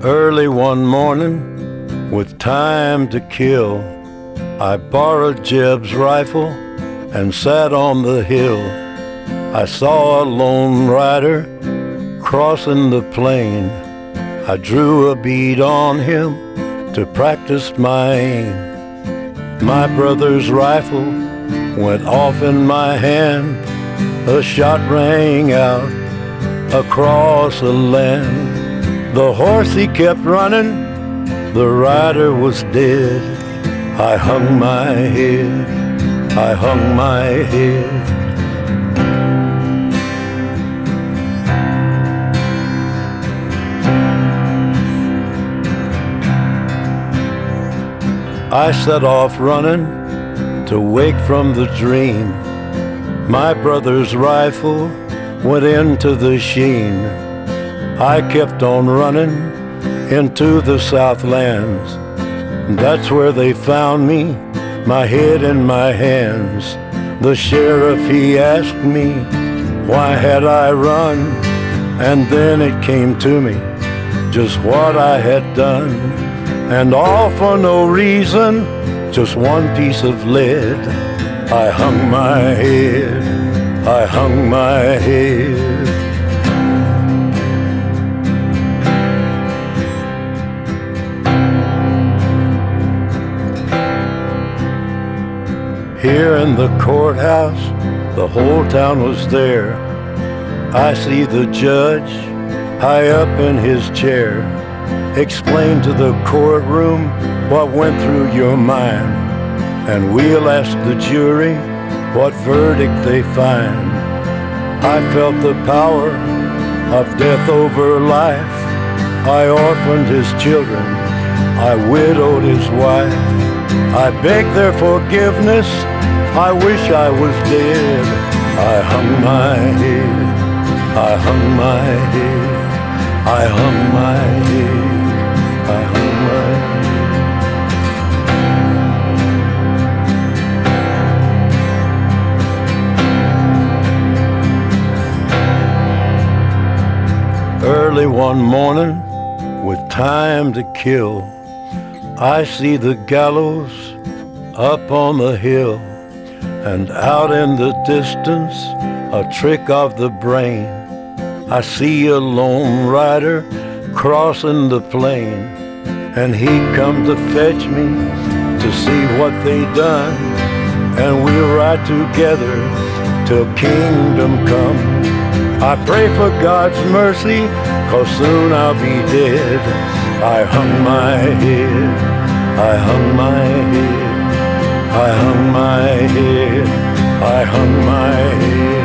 Early one morning, with time to kill, I borrowed Jeb's rifle and sat on the hill. I saw a lone rider crossing the plain. I drew a bead on him to practice my aim. My brother's rifle went off in my hand. A shot rang out across the land. The horse he kept running, the rider was dead. I hung my head, I hung my head. I set off running to wake from the dream. My brother's rifle went into the sheen. I kept on running into the Southlands. That's where they found me, my head in my hands. The sheriff, he asked me, why had I run? And then it came to me, just what I had done. And all for no reason, just one piece of lead. I hung my head, I hung my head. Here in the courthouse, the whole town was there. I see the judge high up in his chair. Explain to the courtroom what went through your mind, and we'll ask the jury what verdict they find. I felt the power of death over life. I orphaned his children, I widowed his wife. I begged their forgiveness, I wish I was dead. I hung my head, I hung my head, I hung my head, I hung my head. Early one morning, with time to kill, I see the gallows up on the hill, and out in the distance, a trick of the brain. I see a lone rider crossing the plain, and he come to fetch me to see what they done, and we'll ride together till kingdom come. I pray for God's mercy, 'cause soon I'll be dead. I hung my head, I hung my head, I hung my head, I hung my head.